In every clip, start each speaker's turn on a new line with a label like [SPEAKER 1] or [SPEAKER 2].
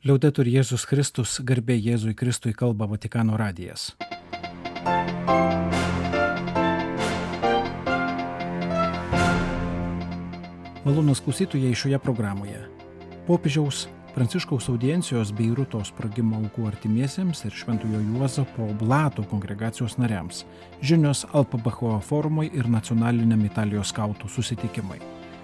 [SPEAKER 1] Liaudetur Jėzus Kristus, garbė Jėzui Kristui, kalba Vatikano radijas. Malonūs klausytojai šioje programoje. Popiežiaus Pranciškaus audiencijos Beiruto sprogimo aukų artimiesiems ir Šventojo Juozapo Oblato kongregacijos nariams, žinios LPBHO forumui ir nacionaliniam Italijos skautų susitikimai.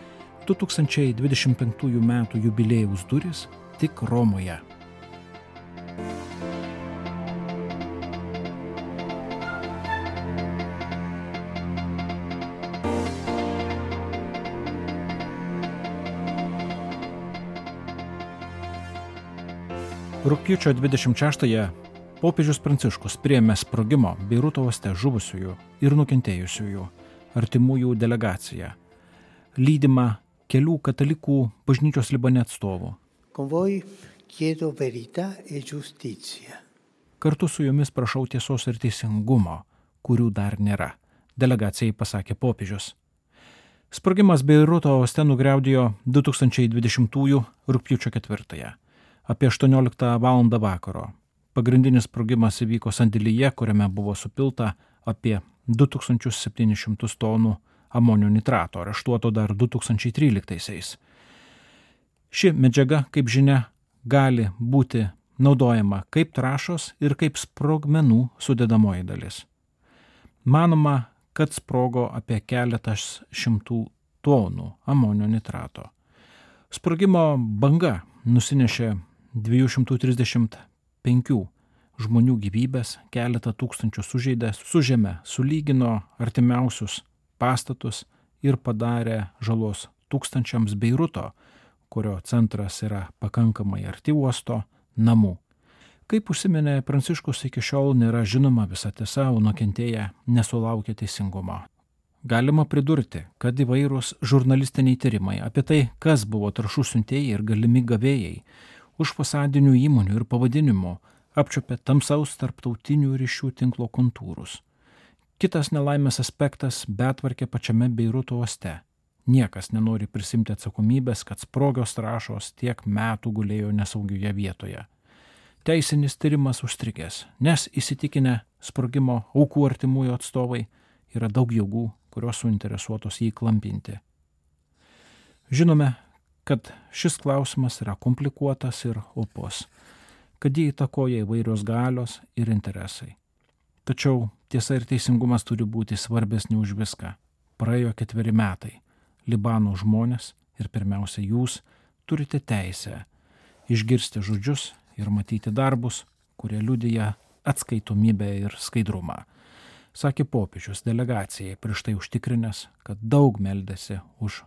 [SPEAKER 1] 2025 metų jubiliejaus durys tik Romoje. Rugpjūčio 26-ąją popiežius Pranciškus priėmė sprogimo Beiruto uoste žuvusiųjų ir nukentėjusiųjų artimųjų delegaciją, lydimą kelių katalikų bažnyčios Libane atstovų.
[SPEAKER 2] Con voi chiedo verità e giustizia.
[SPEAKER 1] Kartu su jumis prašau tiesos ir teisingumo, kurių dar nėra, delegacijai pasakė popiežius. Sprogimas Beiruto uoste nugriaudėjo 2020 rugpjūčio 4-ąją. Apie 18 val. Vakaro. Pagrindinis sprogimas įvyko sandėlyje, kuriame buvo supilta apie 2700 tonų amonio nitrato, areštuoto dar 2013-aisiais. Ši medžiaga, kaip žinia, gali būti naudojama kaip trąšos ir kaip sprogmenų sudedamoji dalis. Manoma, kad sprogo apie keletas šimtų tonų amonio nitrato. Sprogimo banga nusinešė 235 žmonių gyvybės, keletą tūkstančių sužeidė, su žeme sulygino artimiausius pastatus ir padarė žalos tūkstančiams Beiruto, kurio centras yra pakankamai arti uosto, namų. Kaip užsiminė Pranciškus, iki šiol nėra žinoma visa tiesa, o nukentėję nesulaukia teisingumo. Galima pridurti, kad įvairūs žurnalistiniai tyrimai apie tai, kas buvo trąšų siuntėjai ir galimi gavėjai, už fasadinių įmonių ir pavadinimų apčiuopė tamsaus tarptautinių ryšių tinklo kontūrus. Kitas nelaimės aspektas - betvarkė pačiame Beiruto uoste. Niekas nenori prisimti atsakomybės, kad sprogios trąšos tiek metų gulėjo nesaugioje vietoje. Teisinis tyrimas užstrigęs, nes įsitikinę sprogimo aukų artimųjų atstovai yra daug jėgų, kurios suinteresuotos jį klampinti. Žinome, kad šis klausimas yra komplikuotas ir opus, kad jį įtakoja įvairios galios ir interesai. Tačiau tiesa ir teisingumas turi būti svarbesni už viską. Praėjo 4 metai. Libano žmonės ir pirmiausia jūs turite teisę išgirsti žodžius ir matyti darbus, kurie liudija atskaitomybę ir skaidrumą. Sakė popiežius delegacijai, prieš tai užtikrinęs, kad daug meldėsi už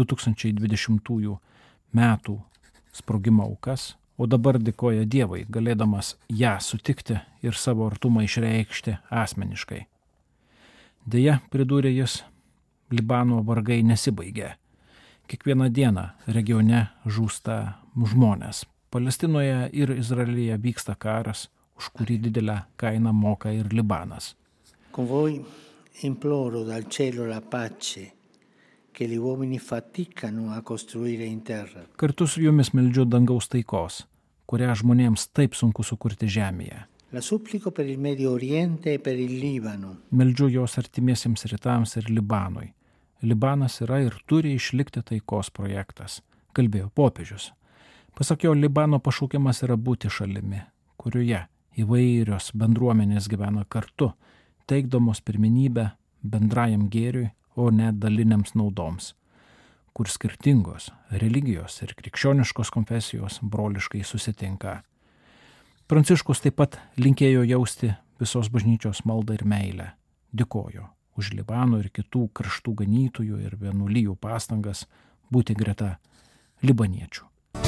[SPEAKER 1] 2020 metų sprogimo aukas, o dabar dėkoja Dievui, galėdamas ją sutikti ir savo artumą išreikšti asmeniškai. Deja, pridūrė jis, Libano vargai nesibaigė. Kiekvieną dieną regione žūsta žmonės. Palestinoje ir Izraelyje vyksta karas, už kurį didelę kainą moka ir Libanas.
[SPEAKER 2] Con voi imploro dal cielo la pace che gli uomini faticano a costruire in terra.
[SPEAKER 1] Kartu su jumis meldžiu dangaus taikos, kurią žmonėms taip sunku sukurti žemėje.
[SPEAKER 2] La supplico per il Medio Oriente e per il Libano.
[SPEAKER 1] Meldžiu jos artimiesiems rytams ir Libanui. Libanas yra ir turi išlikti taikos projektas, kalbėjo popiežius. Pasak jo, Libano pašaukimas yra būti šalimi, kurioje įvairios bendruomenės gyvena kartu, teikdamos pirmenybę bendrajam gėriui, o ne daliniams naudoms, kur skirtingos religijos ir krikščioniškos konfesijos broliškai susitinka. Pranciškus taip pat linkėjo jausti visos bažnyčios maldą ir meilę. Dėkojo už Libano ir kitų kraštų ganytojų ir vienuolijų pastangas būti greta libaniečių.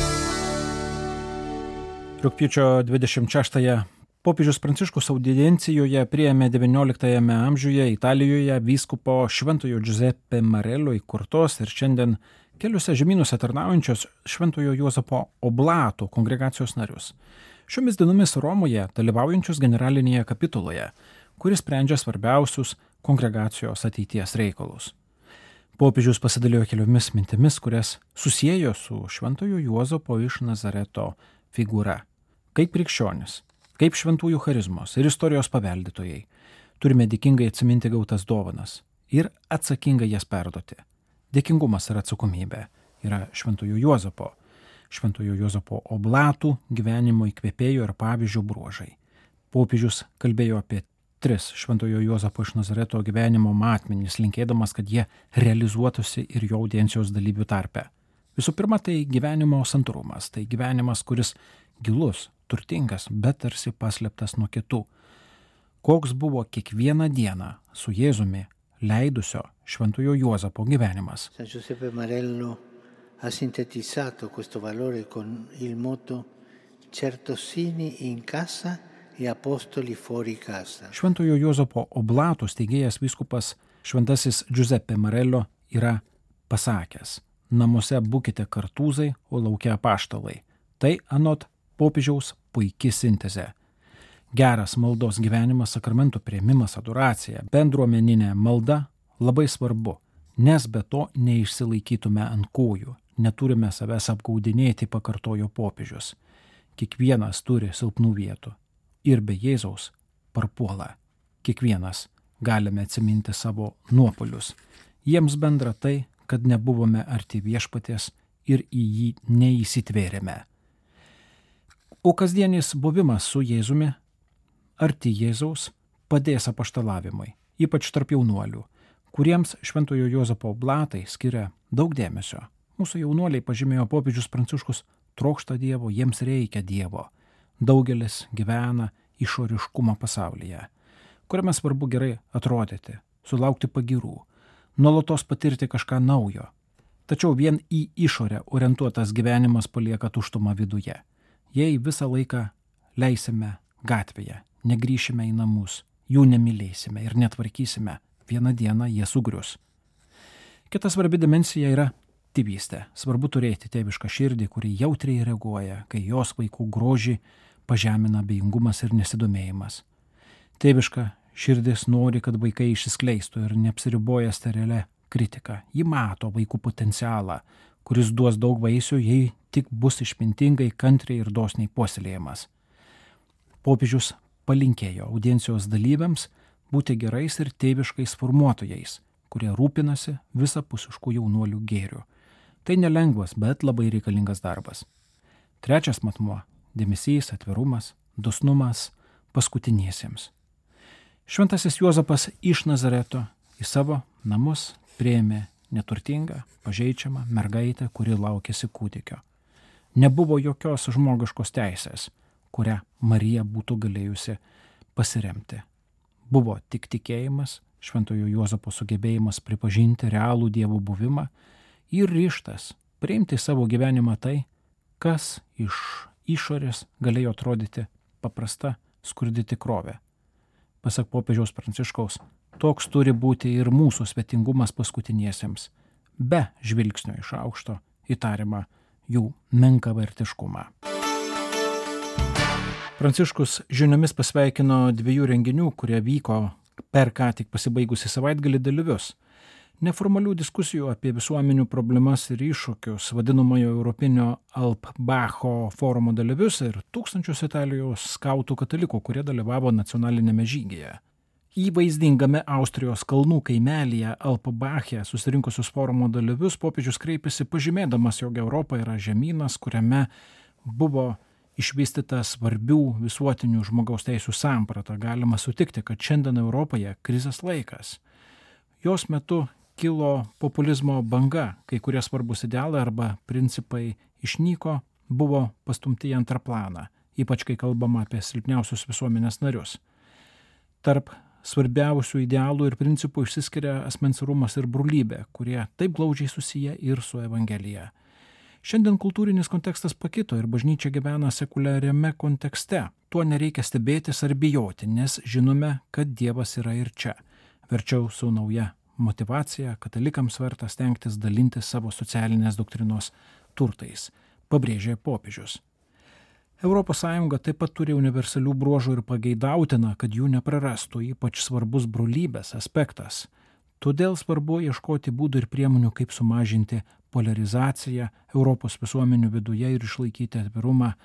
[SPEAKER 1] Rugpjūčio 26-ąją popiežius Pranciškus audiencijoje priėmė 19 amžiuje Italijoje vyskupo Šventojo Giuseppe Marello įkurtos ir šiandien keliuose žemynuose tarnaujančios Šventojo Juozapo Oblato kongregacijos narius. Šiomis dienomis Romoje dalyvaujančius generalinėje kapituloje, kuris sprendžia svarbiausius kongregacijos ateities reikalus. Popiežius pasidalijo keliomis mintimis, kurias susiejo su Šventojo Juozapo iš Nazareto figūra. Kaip krikščionis, kaip šventųjų charizmos ir istorijos paveldėtojai, turime dėkingai atsiminti gautas dovanas ir atsakingai jas perduoti. Dėkingumas ir atsakomybė yra Šventojo Juozapo oblatų gyvenimo įkvėpėjo ir pavyzdžio bruožai. Popiežius kalbėjo apie 3 Šventojo Juozapo iš Nazareto gyvenimo matmenys, linkėdamas, kad jie realizuotųsi ir jo audiencijos dalyvių tarpe. Visų pirma, tai gyvenimo santūrumas, tai gyvenimas, kuris gilus, turtingas, bet tarsi paslėptas nuo kitų. Koks buvo kiekvieną dieną su Jėzumi leidusio Šventojo Juozapo gyvenimas.
[SPEAKER 2] San Giuseppe Marello ha sintetizzato questo valore con il motto certosini in casa e apostoli fuori casa. Šventojo
[SPEAKER 1] Juozapo oblatų steigėjas vyskupas šventasis Giuseppe Marello yra pasakęs: namuose būkite kartūzai, o lauke apaštalai. Tai anot popiežiaus puiki sintezė. Geras maldos gyvenimas, sakramentų priėmimas, adoracija, bendruomeninė malda labai svarbu, nes be to neišsilaikytume ant kojų, neturime savęs apgaudinėti, pakartojo popiežius. Kiekvienas turi silpnų vietų ir be Jėzaus parpuola. Kiekvienas galime atsiminti savo nuopuolius. Jiems bendra tai, kad nebuvome arti viešpaties ir į jį neįsitvėrėme. O kasdienis buvimas su Jėzumi, arti Jėzaus, padės apaštalavimui, ypač tarp jaunuolių, kuriems Šventojo Juozapo oblatai skiria daug dėmesio. Mūsų jaunuoliai, pažymėjo popiežius Pranciškus, trokšta Dievo, jiems reikia Dievo. Daugelis gyvena išoriškumo pasaulyje, kuriame svarbu gerai atrodyti, sulaukti pagyrų, nuolatos patirti kažką naujo. Tačiau vien į išorę orientuotas gyvenimas palieka tuštumą viduje. Jei visą laiką leisime gatvėje, negrįšime į namus, jų nemylėsime ir netvarkysime, vieną dieną jie sugrius. Kita svarbi dimensija yra tėvystė. Svarbu turėti tėvišką širdį, kuri jautriai reaguoja, kai jos vaikų grožį pažemina abejingumas ir nesidomėjimas. Tėviška širdis nori, kad vaikai išsiskleistų ir neapsiriboja sterilia kritika. Ji mato vaikų potencialą, kuris duos daug vaisių, jei tik bus išmintingai, kantriai ir dosniai puoselėjimas. Popiežius palinkėjo audiencijos dalyviams būti gerais ir tėviškais formuotojais, kurie rūpinasi visapusiškų jaunuolių gėriu. Tai nelengvas, bet labai reikalingas darbas. 3 matmuo – dėmesys, atvirumas, dosnumas paskutiniesiems. Šventasis Juozapas iš Nazareto į savo namus priėmė neturtingą, pažeidžiamą mergaitę, kuri laukėsi kūdikio. Nebuvo jokios žmogiškos teisės, kurią Marija būtų galėjusi pasiremti. Buvo tik tikėjimas, Šventojo Juozapo sugebėjimas pripažinti realų Dievo buvimą ir ryžtas priimti savo gyvenimą tai, kas iš išorės galėjo atrodyti paprasta, skurdi tikrovė. Pasak popiežiaus Pranciškaus, toks turi būti ir mūsų svetingumas paskutiniesiems, be žvilgsnio iš aukšto įtariamą jų menkavertiškumą. Pranciškus žiniomis pasveikino 2 renginių, kurie vyko per ką tik pasibaigusi savaitgalį dalyvius. Neformalių diskusijų apie visuomenių problemas ir iššūkius vadinamojo Europinio Alpbacho forumo dalyvius ir tūkstančius Italijos skautų katalikų, kurie dalyvavo nacionalinėme žygyje. Į vaizdingame Austrijos kalnų kaimelyje Alpbache susirinkusius forumo dalyvius popiežius kreipėsi pažymėdamas, jog Europa yra žemynas, kuriame buvo išvystyta svarbių visuotinių žmogaus teisių samprata. Galima sutikti, kad šiandien Europoje krizės laikas. Jos metu kilo populizmo banga, kai kurie svarbus idealai arba principai išnyko, buvo pastumti į antrą planą, ypač kai kalbama apie silpniausius visuomenės narius. Tarp svarbiausių idealų ir principų išsiskiria asmens orumas ir brolybė, kurie taip glaudžiai susiję ir su Evangelija. Šiandien kultūrinis kontekstas pakito ir bažnyčia gyvena sekuliariame kontekste. Tuo nereikia stebėtis ar bijoti, nes žinome, kad Dievas yra ir čia. Verčiau su nauja motyvacija katalikams verta stengtis dalinti savo socialinės doktrinos turtais, pabrėžė popiežius. ES taip pat turi universalių bruožų ir pageidautina, kad jų neprarastų, ypač svarbus brolybės aspektas. Todėl svarbu ieškoti būdų ir priemonių, kaip sumažinti polarizaciją Europos visuomenių viduje ir išlaikyti atvirumą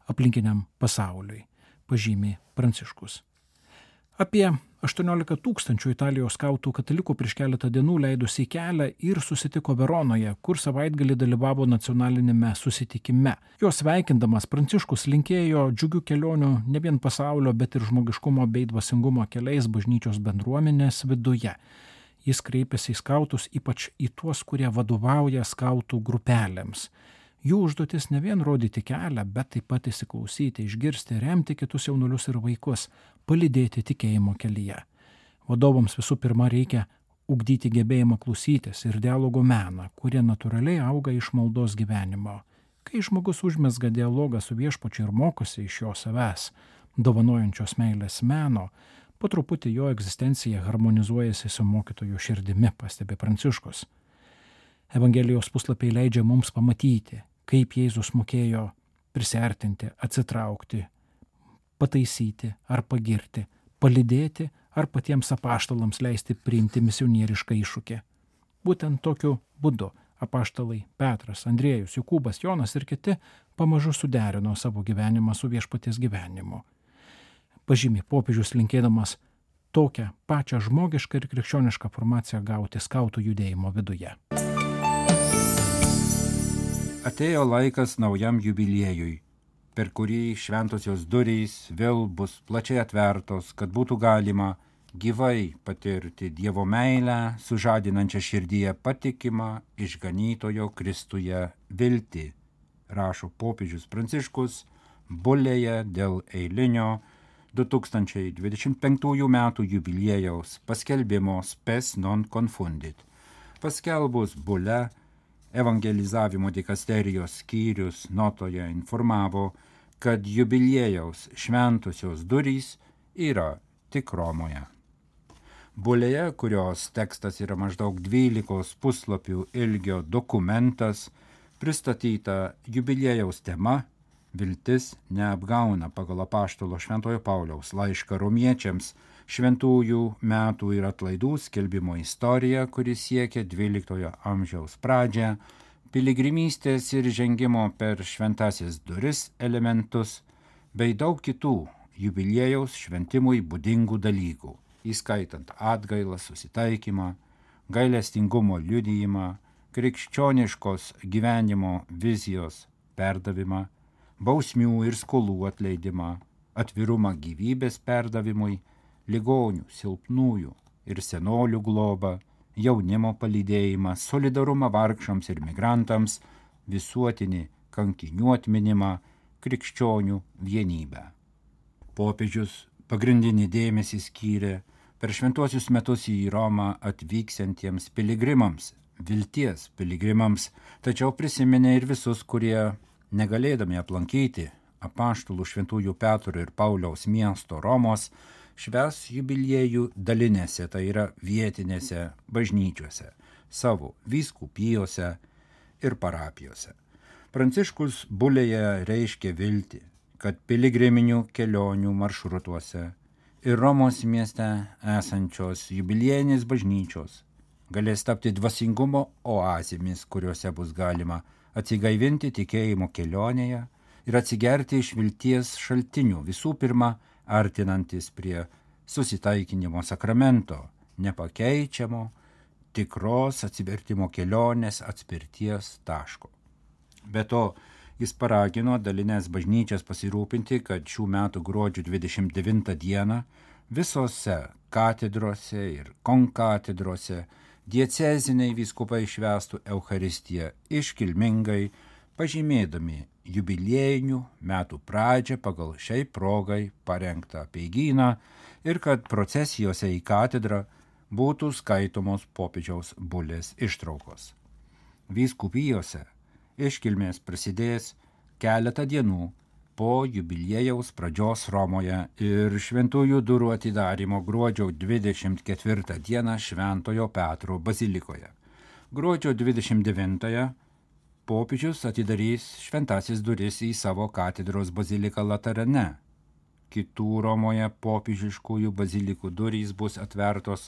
[SPEAKER 1] aplinkiniam pasauliui, pažymi Pranciškus. Apie 18 000 Italijos skautų katalikų prieš keletą dienų leidosi į kelią ir susitiko Veronoje, kur savaitgalį dalyvavo nacionalinėme susitikime. Juos sveikindamas Pranciškus linkėjo džiugių kelionių ne vien pasaulio, bet ir žmogiškumo bei dvasingumo keliais bažnyčios bendruomenės viduje. Jis kreipėsi į skautus, ypač į tuos, kurie vadovauja skautų grupelėms. Jų užduotis ne vien rodyti kelią, bet taip pat įsiklausyti, išgirsti, remti kitus jaunuolius ir vaikus, palydėti tikėjimo kelyje. Vadovams visų pirma reikia ugdyti gebėjimą klausytis ir dialogo meną, kurie natūraliai auga iš maldos gyvenimo. Kai žmogus užmezga dialogą su Viešpačiu ir mokosi iš jo savęs, dovanojančios meilės meno, po truputį jo egzistencija harmonizuojasi su mokytojo širdimi, pastebi Pranciškus. Evangelijos puslapiai leidžia mums pamatyti, kaip Jėzus mokėjo prisiartinti, atsitraukti, pataisyti ar pagirti, palydėti ar patiems apaštalams leisti priimti misionierišką iššūkį. Būtent tokiu būdu apaštalai Petras, Andriejus, Jokūbas, Jonas ir kiti pamažu suderino savo gyvenimą su Viešpaties gyvenimu. Pažymi popiežius linkėdamas tokią pačią žmogišką ir krikščionišką formaciją gauti skautų judėjimo viduje.
[SPEAKER 3] Atėjo laikas naujam jubiliejui, per kurį šventosios durys vėl bus plačiai atvertos, kad būtų galima gyvai patirti Dievo meilę, sužadinančią širdyje patikimą išganytojo Kristuje viltį, rašo popiežius Pranciškus bulėje dėl eilinio 2025 metų jubiliejaus paskelbimo Spes non confundit. Paskelbus bulę, evangelizavimo dikasterijos skyrius notoje informavo, kad jubiliejaus šventosios durys yra tik Romoje. Bulėje, kurios tekstas yra maždaug 12 puslapių ilgio dokumentas, pristatyta jubiliejaus tema Viltis neapgauna pagal apaštalo Šventojo Pauliaus laišką romiečiams šventųjų metų ir atlaidų skelbimo istorija, kuris siekia 12 amžiaus pradžią, piligrimystės ir žengimo per šventąsias duris elementus, bei daug kitų jubiliejaus šventimui būdingų dalykų, įskaitant atgailą, susitaikymą, gailestingumo liudijimą, krikščioniškos gyvenimo vizijos perdavimą, bausmių ir skolų atleidimą, atvirumą gyvybės perdavimui, ligonių, silpnųjų ir senolių globą, jaunimo palydėjimą, solidarumą vargšams ir migrantams, visuotinį kankinių atminimą, krikščionių vienybę. Popiežius pagrindinį dėmesį skyrė per šventuosius metus į Romą atvyksiantiems piligrimams, vilties piligrimams, tačiau prisiminė ir visus, kurie negalėdami aplankyti apaštalų šventųjų Petro ir Pauliaus miesto Romos, švęs jubiliejų dalinėse, tai yra vietinėse bažnyčiose, savo vyskupijose ir parapijose. Pranciškus bulėje reiškia viltį, kad piligriminių kelionių maršrutuose ir Romos mieste esančios jubiliejinės bažnyčios galės tapti dvasingumo oazėmis, kuriuose bus galima atsigaivinti tikėjimo kelionėje ir atsigerti iš vilties šaltinių, visų pirma, artinantis prie susitaikinimo sakramento, nepakeičiamo, tikros atsivertimo kelionės atspirties taško. Be to, jis paragino dalinės bažnyčias pasirūpinti, kad šių metų gruodžio 29 dieną visose katedrose ir konkatedrose dieceziniai vyskupai švęstų Eucharistiją iškilmingai, pažymėdami jubiliejinių metų pradžią pagal šiai progai parengtą apeigyną ir kad procesijose į katedrą būtų skaitomos popiežiaus bulės ištraukos. Vyskupijose iškilmės prasidės keletą dienų po jubiliejaus pradžios Romoje ir šventųjų durų atidarymo gruodžio 24 dieną Šventojo Petro bazilikoje. Gruodžio 29 popiežius atidarys šventasis duris į savo katedros baziliką Laterane. Kitų Romoje popiežiškųjų bazilikų durys bus atvertos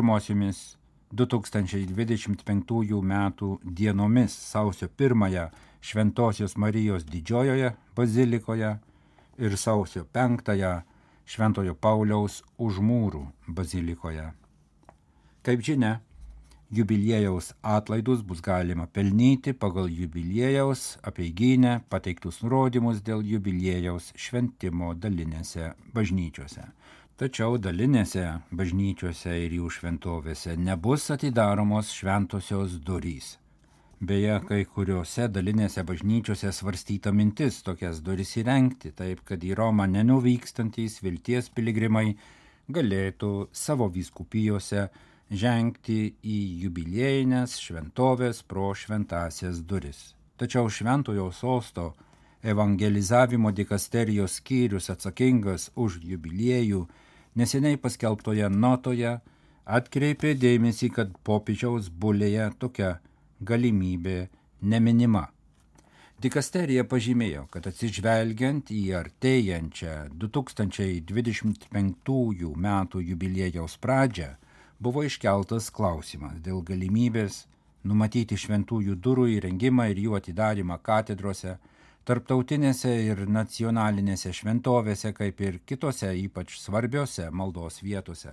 [SPEAKER 3] pirmosiomis 2025 metų dienomis sausio 1 Šventosios Marijos Didžiojoje bazilikoje ir sausio 5 Šventojo Pauliaus Užmūrų bazilikoje. Kaip žinia, jubiliejaus atlaidus bus galima pelnyti pagal jubiliejaus apeigynę pateiktus nurodymus dėl jubiliejaus šventimo dalinėse bažnyčiose. Tačiau dalinėse bažnyčiose ir jų šventovėse nebus atidaromos šventosios durys. Beje, kai kuriuose dalinėse bažnyčiose svarstyta mintis tokias duris įrengti, taip kad į Romą nenuvykstantys vilties piligrimai galėtų savo vyskupijose žengti į jubiliejines šventovės pro šventąsias duris. Tačiau Šventojo Sosto evangelizavimo dikasterijos skyrius atsakingas už jubiliejų neseniai paskelbtoje notoje atkreipė dėmesį, kad popiežiaus bulėje tokia galimybė neminima. Dikasterija pažymėjo, kad atsižvelgiant į artėjančią 2025 metų jubiliejaus pradžią, buvo iškeltas klausimas dėl galimybės numatyti šventųjų durų įrengimą ir jų atidarymą katedrose, tarptautinėse ir nacionalinėse šventovėse, kaip ir kitose ypač svarbiose maldos vietose.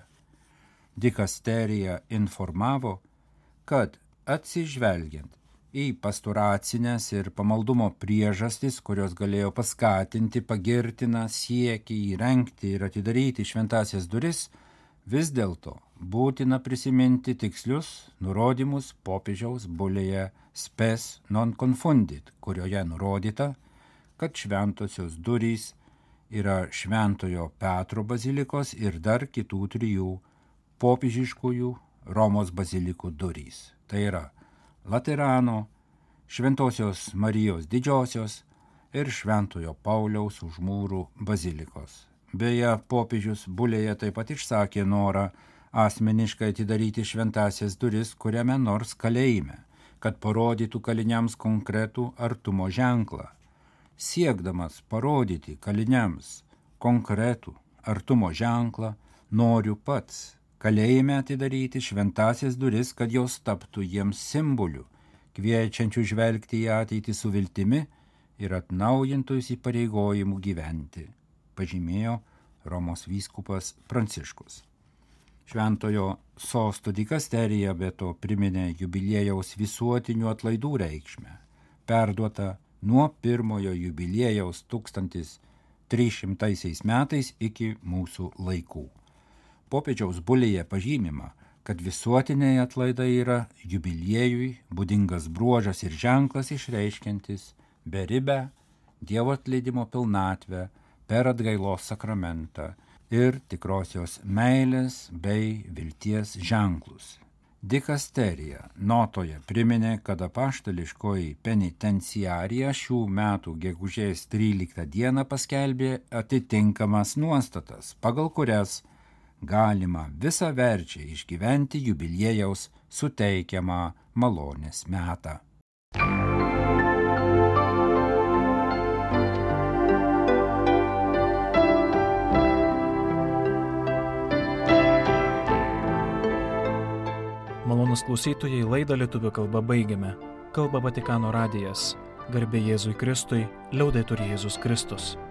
[SPEAKER 3] Dikasterija informavo, kad atsižvelgiant į pastoracinės ir pamaldumo priežastis, kurios galėjo paskatinti pagirtiną siekį įrengti ir atidaryti šventąsias duris, vis dėlto būtina prisiminti tikslius nurodymus popiežiaus bulėje Spes non confundit, kurioje nurodyta, kad šventosios durys yra Šventojo Petro bazilikos ir dar kitų 3 popiežiškųjų Romos bazilikų durys. Tai yra Laterano, Šventosios Marijos Didžiosios ir Šventojo Pauliaus Užmūrų bazilikos. Beje, popiežius bulėje taip pat išsakė norą asmeniškai atidaryti šventąsias duris kuriame nors kalėjime, kad parodytų kaliniams konkretų artumo ženklą. Siekdamas parodyti kaliniams konkretų artumo ženklą, noriu pats kalėjime atidaryti šventąsias duris, kad jos taptų jiems simboliu, kviečiančių žvelgti į ateitį su viltimi ir atnaujintų įsipareigojimų gyventi, pažymėjo Romos vyskupas Pranciškus. Šventojo Sosto dikasterija be to priminė jubiliejaus visuotinių atlaidų reikšmę, perduota nuo pirmojo jubiliejaus 1300 metais iki mūsų laikų. Popiežiaus bulėje pažymima, kad visuotiniai atlaidai yra jubiliejui būdingas bruožas ir ženklas išreiškiantis beribę Dievo atleidimo pilnatvę per atgailos sakramentą ir tikrosios meilės bei vilties ženklus. Dikasterija notoje priminė, kad apaštališkoji penitenciarija šių metų gegužės 13 dieną paskelbė atitinkamas nuostatas, pagal kurias galima visaverčiai išgyventi jubiliejaus suteikiamą malonės metą.
[SPEAKER 1] Malonūs klausytojai, laidą lietuvių kalba baigiame. Kalba Vatikano radijas. Garbė Jėzui Kristui, liaudetur Jėzus Kristus.